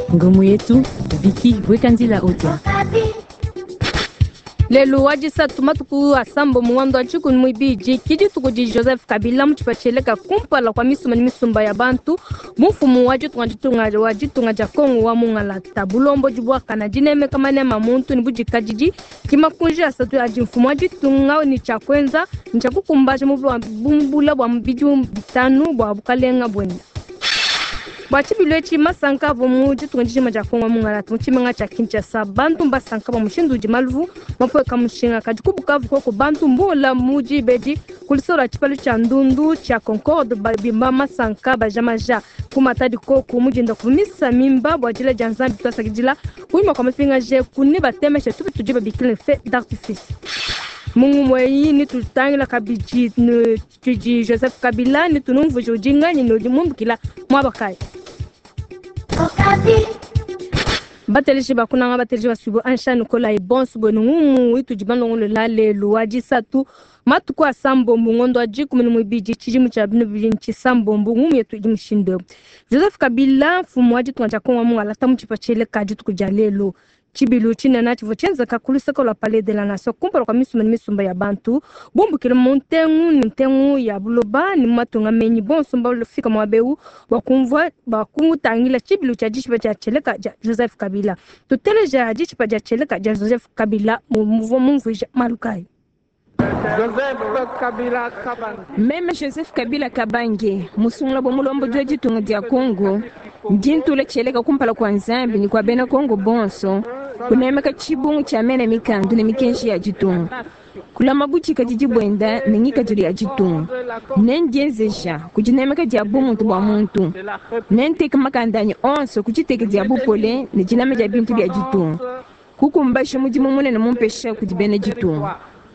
Ngumu yetu Viki Bwekanzila Otia. Lelo wajisa tumatuku asambo mwando achuku mwibiji kiji tukuji Joseph Kabila mchipacheleka kumpala kwa misumba ya bantu mufumu wajitunga jakongo wa mungalata bulombo jibwa kana jineme kama nema muntu nibuji kajiji kimakunji asatu ajimfumu wajitunga ni chakwenza nchakukumbaje mubumbula bwa mbiju bitanu bwa bukalenga bwenda Bachibilwechi masanka bomuji tunjije jakongo mungalata muchimanga cha Kinshasa bantu mbasanka bamushindu jimalvu mapo kamushinga kajikubukavu koko bantu mbola muji beji kulisora chipalu cha ndundu cha Concorde babimba masanka bajamaja kumatadi koko muji ndakuvumisa mimba bwajile janzambi twasakijila kuima kwa mafinga je kuni batemeshe tubi tujiba bikile fe d'artifice Mungu mweyi ni tutangila kabiji tuji Joseph Kabila ni tunumvu jojinga ni nojimumbu kila mwabakai Batelishi bakuna batelishi basubo ansha nukola ibonsu bonu itu jibano ngolo lale luwaji satu matuko asambo mungondo ajiku mwibiji chijimu cha binu bilinchi sambo ngumu yetu jimushindo Joseph Kabila fumuwaji tunajakonga mwala tamu chipachele kaji tukujalelo Chibilu china nati vochenza kakulisa kola Palais de la Nation kumpara kwa misumba ya bantu bombu kile montengu ya buloba ni matunga menyi bonsumba lofika mwabeu bakungu tangila chibilu cha jishipa cha cheleka Joseph Kabila tuteleja jishipa cha cheleka Joseph Kabila mumvuja malukai Meme Joseph Kabila Kabange musungla bomulombo joji tunga dia Kongo njintu le cheleka kumpala kwa nzambi ni kwa bena Kongo bonso kunemeka chibungu cha mene mikandu ne mikenshi ya jitunga kula mabuchi kajiji bwenda nengika jiri ya jitunga nenjenzeja kujinemeka dia bumuntu bwa muntu nenteka makandani onso kujiteka dia bupole ne jiname dia bintu bya jitunga kukumbasha mujimu munene mumpesha kujibena jitunga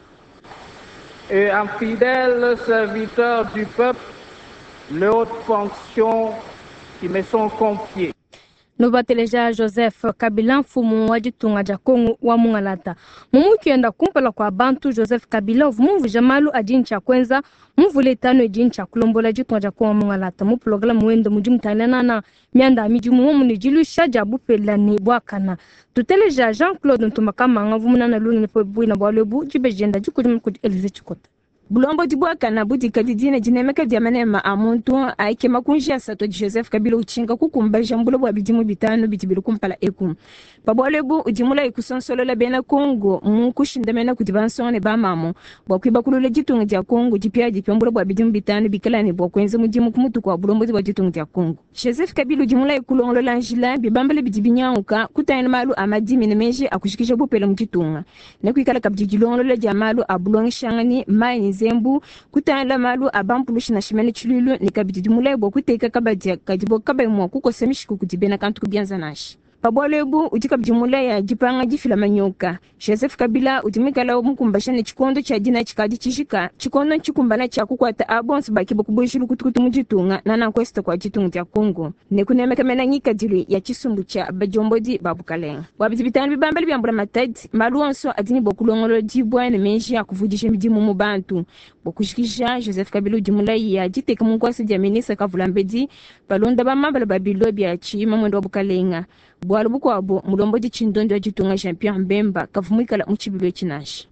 Et un fidèle serviteur du peuple, les hautes fonctions qui me sont confiées. Nobateleja Joseph Kabila mfumu wajitunga jakongo wa mungalata. Mumu kienda kumpala kwa bantu Joseph Kabila mvumu jamalu ajincha kwenza mvule tano ejincha kulombola jitunga jakongo wa mungalata. Mupulogala muwendo mujimu tainana na mianda mijimu mumu nijilu shaja bupela ni wakana. Tuteleja Jean-Claude Ntumakama ngavumuna na luni nipo na bwalebu jibejenda jukujimu kudi Elize Chikota. Bulombo dibwaka na budi kadidine jinemeka diamanema amuntu aike makunjia sato Joseph Kabila uchinga kukumbaja mbulo bwa bidimu bitanu bitibiru kumpala eku. Pabwalebu ujimula ikusonsolo la bena Kongo mukushindamena kudibansone ba mamo bwa kwibakulule jitunga dia Kongo jipya mbulo bwa bidimu bitanu bikalani bwa kwenze mujimu kumutu kwa bulombo dibwa jitunga dia Kongo. Joseph Kabila ujimula ikulongolo lanjila bibambale bidibinyauka kutayana malu amadimi nemeje akushikisha bupele mujitunga. Nekwikala kabjijilongolo la jamalu abulongi shangani mai zembu kutala malu abampulushi na shimene chululu nikabidi mulebo kuteka kabadia kajibo kabemwa kuko semishiku kutibena kantu kubianza nashi pabwalebu utikabidi mulaya jipanga jifila manyoka Joseph Kabila utimikala mukumbashane chikondo cha jina chikadi chishika chikondo chikumbana cha kukwata abonso bakibo kubushulu kutukutu mujitunga nana kwesta kwa jitunga ya Kongo nekunemeka menanyika dili ya chisumbu cha bajombodi babukalenga wabitibitani bibambali byambula matadi malu onso adini bokulongolo jibwa ne menji akuvudisha midimu mu bantu bokushikisha Joseph Kabila ujimulai ya jiteka munkwasi dia ministre kavulambedi balonda bamambala babilo bya chima mwendo bukalenga bwalo bukwabo mulombo jicindondo jitunga champion Mbemba kavumikala muchibilwe chinashi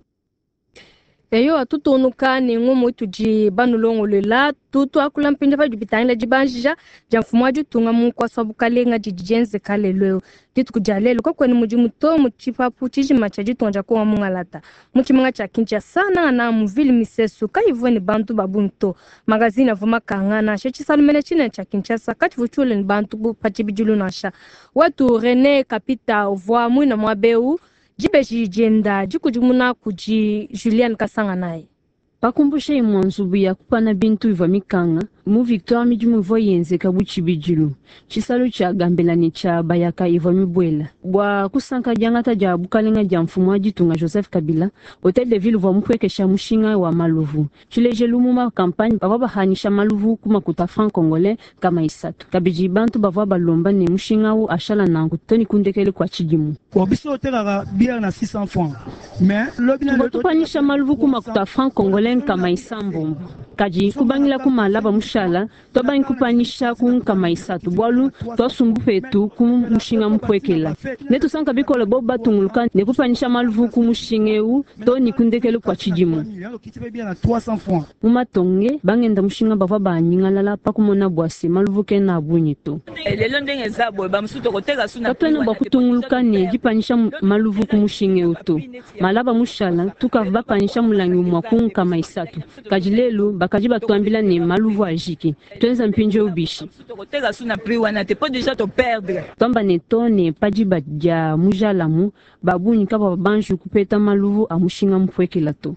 Eyo atutunuka ni ngumu ituji banulongo lela tutu akula mpinja fa jubitanga jibanjija jamfumu ajitunga kwa sababu kalenga jijenze kalelo ditu kujalelo kwa ni mujimu to muchipapu chijima cha jitunga jakonga mungalata muchimanga cha Kinshasa na muvili misesu kaivoni bantu babunto magazine avuma kangana shechi salumene chine cha Kinshasa kativuchule ni bantu pachibijulu nasha watu Rene Kapita ovwa mwina mwabeu jibeji jenda jikujumuna kuji Julian Kasanga naye Pakumbusha imwanzubu ya kupana bintu iva mikanga mu Victoire mijumu voyenze kabuchi bijilu chisalu cha gambelani cha bayaka iva mibwela bwa kusanka jangata ja bukalenga ja mfumu ajitunga Joseph Kabila Hotel de Ville va mukwekesha mushinga wa maluvu chileje lumuma campagne baba hanisha maluvu kuma kuta franc congolais kama isatu kabiji bantu bava balomba ne mushinga wu ashala nangu toni kundekele kwa chijimu kwa biso hotel bière na 600 francs mais lobi na panisha maluvu kuma kuta franc congolais kama isambombo kaji kubangila kuma laba mushala toba nkupanisha kama isatu bwalu to sumbu fetu kumushinga mpwekela netu sanka bikole boba tunguluka ne kupanisha maluvu kumushingewu to nikundekele kwa chijimu mumatonge bangenda mushinga bava banyingalala pakumona bwase maluvu ke na bunyito lelo ndenge zabo bamusuto koteka suna topeno bakutunguluka ne jipanisha maluvu kumushingewu to malaba mushala tuka bapanisha mulangi mwa kama isatu kajilelu bakajiba tuambila ne maluvu ajiki twenza mpinje ubishi koteka suna pri wana te po déjà to perdre tomba ne tone pajiba ja mujalamu babuni kaba banju kupeta maluvu amushinga mpwekela to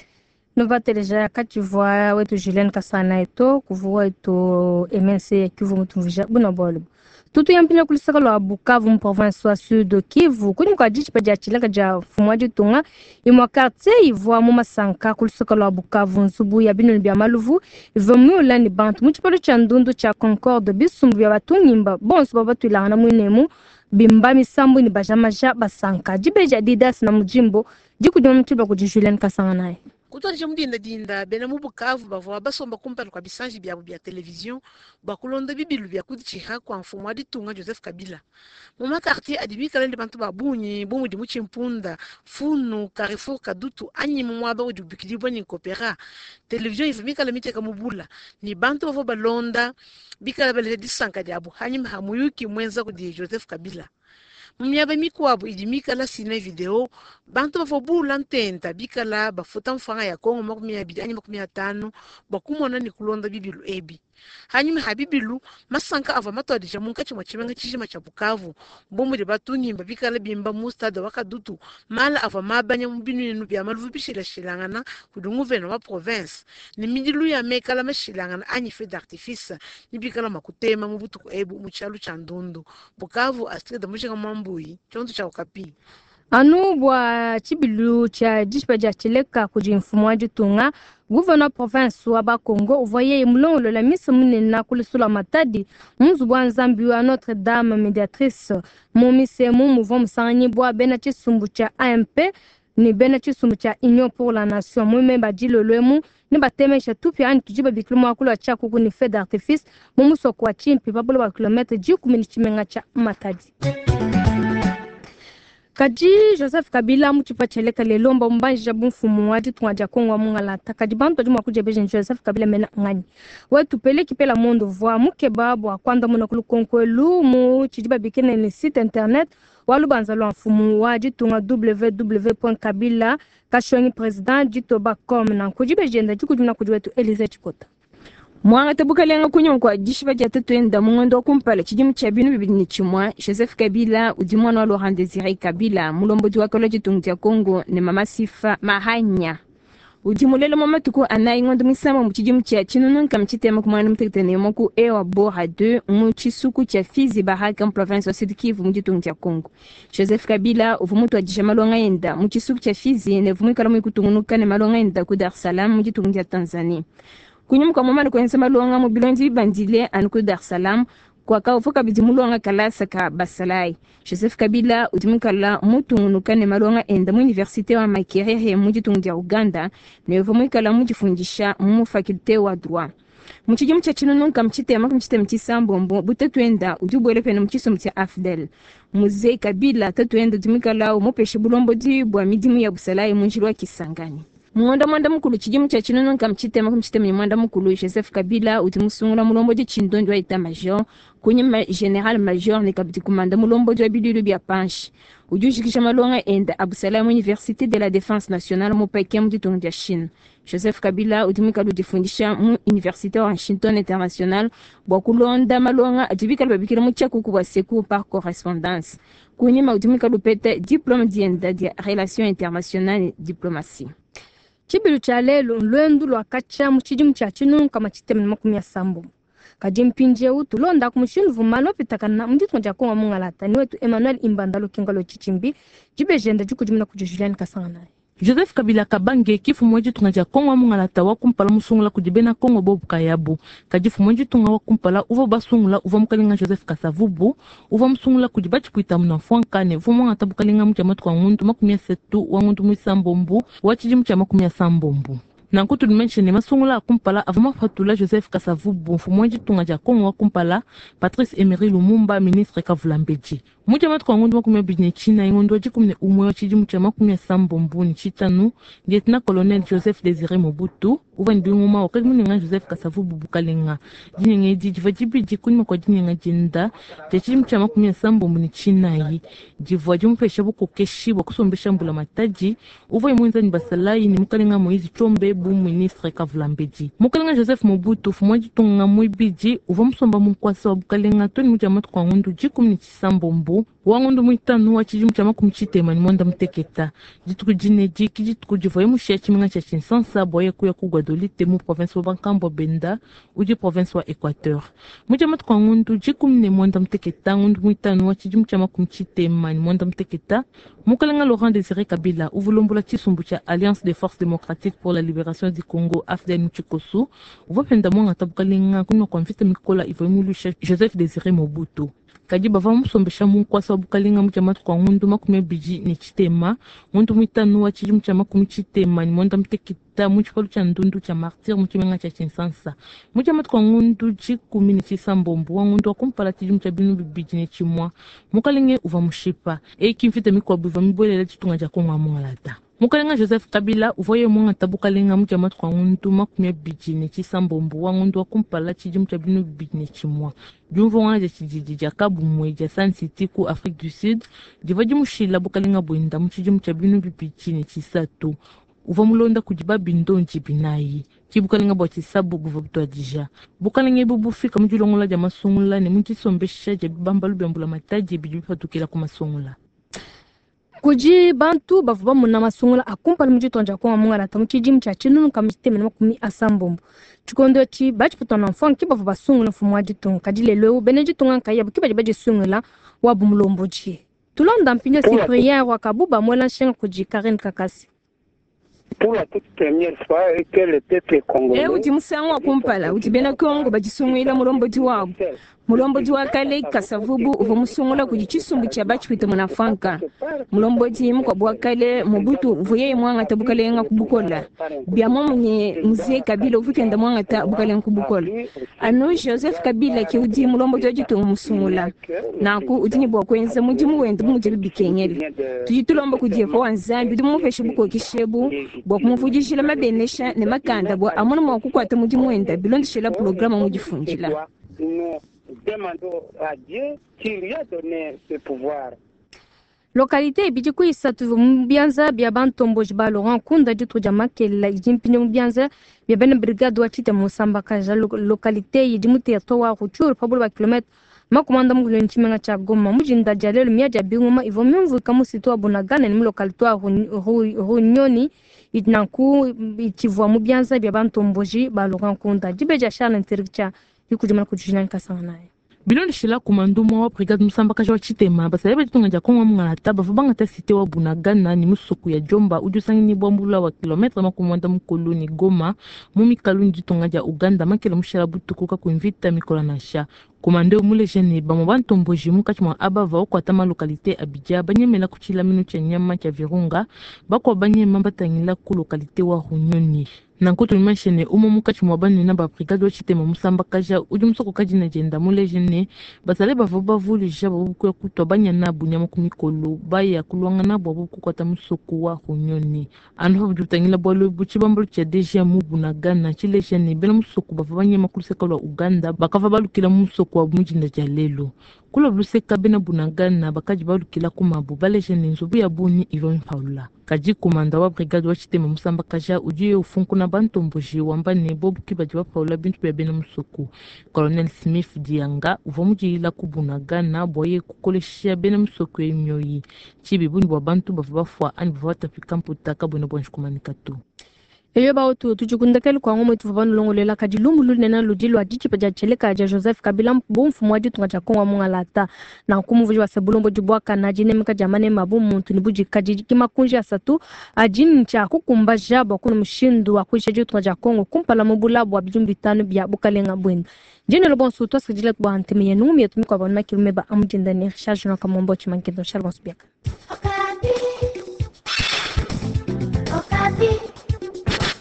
novateleja kativwa wetu Julienne Kasana eto kuvua eto MNC Kivu Mutumvija bunabolo tutu yampina kulisaka lo Bukavu mu province wa Sud Kivu kuni kwa jichi paja chilaka ja fumwaji tunga imwa quartier ivwa mu masanka kulisaka lo Bukavu nsubu ya binu bya maluvu ivamu lani bantu muchipalo cha ndundu cha Concorde bisumbu bya batungimba bonso babatu ilana mwinemu bimba misambu ni bajamaja basanka jibeja didas na mujimbo jikujuma mtiba kuji Julienne Kasana naye kutonisha mudinda bena mu Bukavu bavo basomba kumpala kwa bisanji byabo bya television bakulonda bibilu bya kudichiha kwa mfumo wa ditunga Joseph Kabila mu makartier adibika lende bantu babunyi bomu di muchimpunda funu Carrefour Kadutu anyi mu mwaba udi bikilibwa ni kopera television ifimika la miteka mubula ni bantu bavo balonda bikala bale disanka diabo hanyi hamuyuki mwenza kudi Joseph Kabila mnyaba mikwabo idimika la sina video bantu bafobula ntenta bikala bafuta mfanga ya Kongo makumi abili anyi makumi atano bakumona ni kulonda bibilu ebi hanyuma habibilu masanka ava matodija munkachi mwachimenga chishima cha Bukavu bomu de batungimba bikala bimba mustada wakadutu mala ava mabanya mubinu yenu bya maluvu bishila shilangana kudungu veno wa province ni midilu ya mekala mashilangana anyi feu d'artifice ni bikala makutema mubutu ebu muchalu cha ndundu Bukavu astrida mushinga mambuyi chontu cha Okapi anu bwa chibilu cha jishpa ja chileka kuji mfumo wa jitunga gouverneur province wa Bakongo uvoye mulongo la mise munena kulisula matadi munzu bwa nzambi wa Notre Dame médiatrice momise mu mouvement musanyi bwa bena chisumbu cha AMP ni bena chisumbu cha Union pour la Nation mweme badilo lwemu ni batemesha tupi ani tujiba biklumu akulu cha kuku ni feu d'artifice mumuso kwa chimpi babolo wa kilometre 10 chimenga cha matadi kaji Joseph Kabila muchipa cheleka lelomba mbanja bumfumu wadi tungaja Kongo mungalata kaji bantu juma kujebeje Joseph Kabila mena ngani wetu peleki pela mondo voa mukebabo akwanda muna kulukonkwelu mu chijiba bikene ni site internet walu banzalo mfumu wadi tunga www.kabila kashwengi president jitoba.com na kujibeje nda jikujuna kujiwetu Elize Chikota mwanga tabukalenga kunyongwa jishiba jatatu enda mungondo kumpala chijimu cha binu bibili ni chimwa Joseph Kabila udimwana wa Laurent Désiré Kabila mulomboji wa koloji tungtia Kongo ni mama Sifa Mahanya udimulelo mama tuku anayi ngondo misama mchijimu cha chinunun kamchitema kumwana mtekitene moku ewa Bora 2 mchisuku cha Fizi Baraka province wa Sud Kivu mjitungtia Kongo Joseph Kabila uvumutu wa jisha malonga enda mchisuku cha Fizi ne vumika lamu ikutungunuka ne malonga enda ku Dar es Salaam mjitungtia Tanzania kunyumuka mama kwenye malonga mu bilonzi bandile anuku Dar es Salaam kwa kaufuka bizimulonga kalasa ka Basalai Joseph Kabila utumika la mutungunuka ne malonga enda mu universite wa Makerere mujitungia Uganda ne vumika la mujifundisha mu fakulte wa droit muchijimu cha chinununka mchitema mchisambombo butetwenda udubwele pena mchiso mtia Afdel muzei Kabila tetwenda utumika la umupeshe bulombo dibwa midimu ya Busalai munjirwa Kisangani mwanda mukulu chijimu cha chinunu kamchitema mwanda mukulu Joseph Kabila utimusungula mulombo di chindonjwa ita major kunye general major ni kabiti kumanda mulombo di bidilu bya panshi ujujikisha malonga enda Abusalam Université de la Défense Nationale mu Pekin mditongo ya Chine Joseph Kabila utumika ludifundisha mu Université wa Washington International bwa kulonda malonga atubika babikira mu chaku kubwa secours par correspondance kunye utumika lupete diplôme dienda de relations internationales diplomatie chibilu cha lelo lwendu lwa kacha muchijimu cha chinu kama chitemu makumi ya sambo kajimpinje utu londa kumushindu vumalo pitakana mditu nja Kongo mungalata ni wetu Emmanuel Imbandalo kingalo chichimbi jibejenda jukujumuna Julienne Kasana Joseph Kabila kabange kifu mweji tungaja Kongo mungalata wakumpala musungula kujibena Kongo bobu kayabu kajifu mweji tunga wakumpala uva basungula uva mkalinga Joseph Kasavubu uva musungula kujibachi kuita muna fuankane vumo ngata bukalinga mchamatu kwa ngundu makumia setu wa ngundu mwisambombu wachijimu cha makumia sambombu na nkutu dimenshene masungula akumpala avama fatula Joseph Kasavubu mfumwaji tunga ja Kongo akumpala Patrice Emery Lumumba ministre Kavulambeji muja matko ngundu makumya bijne China ingondo jikumne umwe wa chiji mucha makumya sambombu ni chitanu lieutenant colonel Joseph Désiré Mobutu uva ndinguma wakadimuni nga Joseph Kasavubu bukalenga jinenge jivajibi jikuni kwa jinenge jinda chiji mucha makumya sambombu ni China yi jivwa jumupesha buko keshi wakusombesha mbula mataji uva imuenza ni basalai ni mukalenga Moizi Chombe bu ministre Kavulambeji mukalenga Joseph Mobutu fumwaji tunga muibiji uva musomba mkwasa wa bukalenga toni muja matko ngundu jikumni chisambombu wangundu mwitanu wa chiji mucha makumya chitema ni mwanda mteketa jituku jineji kijituku jivoye mushia chiminga cha chinsansa boye kuya kugwadolite mu province wa Bankambo Benda uji province wa Equateur muja matko ngundu jikumne mwanda mteketa ngundu mwitanu wa chiji mucha makumya chitema ni mwanda mteketa mukalenga Laurent Désiré Kabila uvulombola chisumbu cha Alliance des Forces Démocratiques pour la Libération du Congo AFDL Muchikosu uvapenda mwanga tabukalenga kunwa kwa mfita mikola ivomulusha Joseph Désiré Mobutu kajiba va musombesha munkwasa bukalenga mucha matu kwa ngundu makumya biji ni chitema ngundu mwitanu wa chiji mucha makumya chitema ni mwanda mteketa muchikalu cha ndundu cha martir muchimenga cha chinsansa mucha matu kwa ngundu jikumi ni chisambombu wa ngundu wa kumpala chiji mucha binu biji ni chimwa mukalenge uva mushipa kimfita mikwabu uva mibwelela chitunga ja Kongo amungalata mukalenga Joseph Kabila uvoye mwanga tabukalenga mucha matu kwa ngundu makumya biji ni chisambombu wa ngundu wa kumpala chiji mucha binu biji ni chimwa jumvo wana chijiji ja Kabu Mweja San City ku Afrique du Sud divaji mushila bukalenga bwenda muchiji mucha binu biji ni chisatu uva mulonda kujiba bindonji binayi kibukalenga bwa chisabu buva butwa dija bukalenga bubu fika mujulongola ja masungula ne muchisombesha ja bambalu bembula mataji bijufatukila ku masungula kuji bantu bavuba muna masungula akumpala mujitonja kwa mungala tamu chiji mcha chinunu kamisteme na makumi asambombo chikondo chi bachi putona mfon ki bavuba sungula fumwaji ton kadile leo beneji tonga kaya bukiba baji sungula wa bumulombo ji tulonda mpinyo cyprien wa kabuba mwela shenga kuji Karen Kakasi. Pour la toute première fois que le peuple congolais uji musanwa kumpala uji bena Kongo bajisungwila mulombo ji wabo mulombo ji wakale Kasavubu uva musungula kuji chisumbu cha bachi pita munafanka mulombo ji mukwa bwakale Mobutu uvuye mwanga tabukalenga kubukola biamo mwenye mzee Kabila uvukenda mwanga tabukalenga kubukola anu Joseph Kabila ki uji mulombo ji wajitunga musungula naku udini bwa kwenza muji muwenda muji bikenyeli tujitulombo kujefo wanzambi dumufeshe buko kishebu bwa kumuvujishila mabenesha ne makanda bwa amuna mwa kukwata muji mwenda bilondishila programa mujifungila. Demandons à Dieu qui lui a donné ce pouvoir. Localité biji kuisatu mbianza bia bantombo jba Laurent Kunda jitu jamakela jimpinyo mbianza bia bena brigade wa chite musamba kaja localité yidimute yatowa kuchuru pabulu wa kilometre makumanda mugulu nchimenga cha Goma mujinda jalelo miaja binguma ivo mimvu kamusito abunagana ni localité wa Nyoni idnaku itivwa mbianza bia bantombo jba Laurent Kunda jibeja shala ntirikcha yukujimana kujinani kasanga naye bilondi shila kumanduma wa brigade musamba kaja wa chitema basaleba jitunga ja Kongo amungalata bavubanga ta site wa bunagana ni musuku ya Jomba ujusangi ni bwambula wa kilometre makumwanda mkoloni Goma mumikalu jitunga ja Uganda makela mushara butukuka kuinvita mikola nasha komande mule jene ba mbantombo jimu kachimwa abava okwata localité Abidja banyemela kuchila minu cha nyama cha Virunga bakwa banyema batangila ku localité wa Runyoni nankutu nimashene umumukachimwa bani na ba brigade wa chitema musamba kaja ujumsoko kaji na jenda mule jene basale bavuba vulu jaba bukwe kutwa banyana bunyama kumikolo baya kulwanga na bwa bukwata musuku wa Runyoni anho bujutangila bwalo buchibambulu cha deja mubunagana chile jene bela musuku bavanyema kulisekala Uganda bakava balukila musuku kwa mujinda jalelo kulo bluseka bena bunagana bakaji balukila kumabu baleje ninzubu ya buni Ivan Paula kaji komanda wa brigade wa chitema musamba kaja ujiye ufunku na bantomboji wambane bobu kibaji wa Paula bintu ya bena musuku Colonel Smith Dianga uvomujila kubunagana boye kukoleshia bena musuku ya imyoyi chibi buni wa bantu bavafwa ani bavata fikamputa kabuna bwanshikumanikatu eyo ba otu tujukundakeli kwa ngomo tuvanu longolela kajilumu nena ludilo adichi paja cheleka ja Joseph Kabila mbumfu mwaji tunga cha Kongo amungalata na kumuvuji wa sebulombo jibwaka na jine mika jamane mabumu muntu nibuji kajiji kimakunji asatu ajini cha kukumba jaba kuna mshindu wa kuisha jitu tunga cha Kongo kumpala mbulabu wa bijumbi tanu bia bukalenga bwenda jine lobon suto sikijile kwa antime ya numi ya tumikwa banuma kilumeba amujinda ni recharge na kamombo chimankido shalbons biaka Okapi